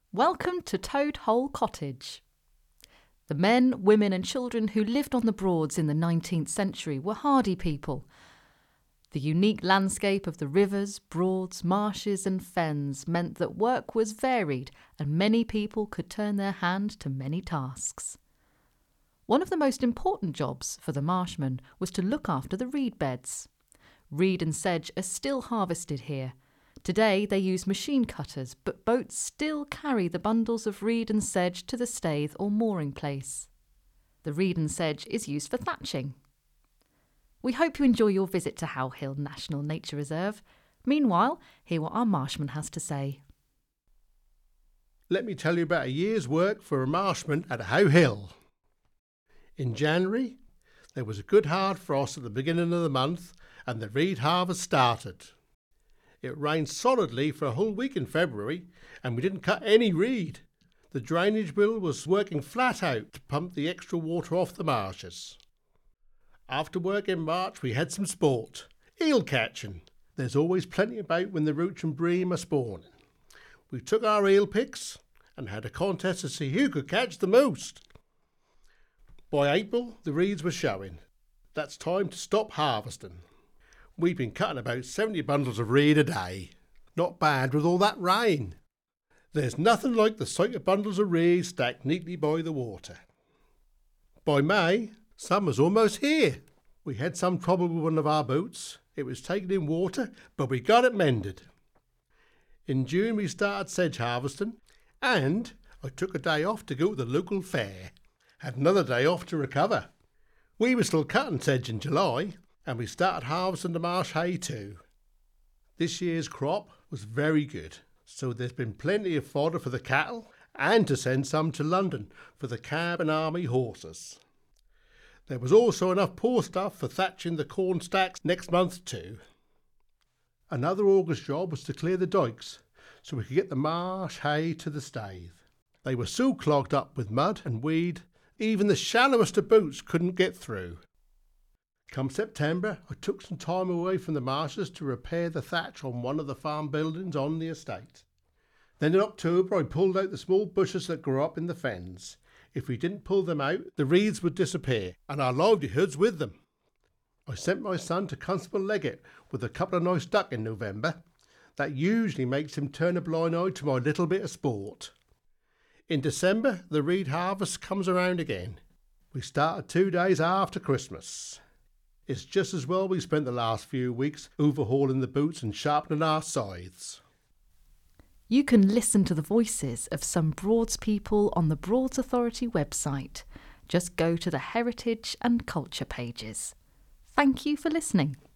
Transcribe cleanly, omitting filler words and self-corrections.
Welcome to Toad Hole Cottage. The men, women and children who lived on the Broads in the 19th century were hardy people. The unique landscape of the rivers, broads, marshes and fens meant that work was varied and many people could turn their hand to many tasks. One of the most important jobs for the marshmen was to look after the reed beds. Reed and sedge are still harvested here. Today they use machine cutters, but boats still carry the bundles of reed and sedge to the staith or mooring place. The reed and sedge is used for thatching. We hope you enjoy your visit to How Hill National Nature Reserve. Meanwhile, hear what our marshman has to say. Let me tell you about a year's work for a marshman at How Hill. In January, there was a good hard frost at the beginning of the month and the reed harvest started. It rained solidly for a whole week in February and we didn't cut any reed. The drainage bill was working flat out to pump the extra water off the marshes. After work in March we had some sport, eel catching. There's always plenty about when the roach and bream are spawning. We took our eel picks and had a contest to see who could catch the most. By April the reeds were showing. That's time to stop harvesting. We've been cutting about 70 bundles of reed a day. Not bad with all that rain. There's nothing like the sight of bundles of reed stacked neatly by the water. By May, summer's almost here. We had some trouble with one of our boats. It was taken in water, but we got it mended. In June we started sedge harvesting and I took a day off to go to the local fair. Had another day off to recover. We were still cutting sedge in July and we started harvesting the marsh hay too. This year's crop was very good, so there's been plenty of fodder for the cattle and to send some to London for the cab and army horses. There was also enough poor stuff for thatching the corn stacks next month too. Another August job was to clear the dykes so we could get the marsh hay to the staith. They were so clogged up with mud and weed, even the shallowest of boats couldn't get through. Come September, I took some time away from the marshes to repair the thatch on one of the farm buildings on the estate. Then in October I pulled out the small bushes that grew up in the fens. If we didn't pull them out, the reeds would disappear and our livelihoods with them. I sent my son to Constable Leggett with a couple of nice duck in November. That usually makes him turn a blind eye to my little bit of sport. In December, the reed harvest comes around again. We started 2 days after Christmas. It's just as well we spent the last few weeks overhauling the boots and sharpening our scythes. You can listen to the voices of some Broads people on the Broads Authority website. Just go to the Heritage and Culture pages. Thank you for listening.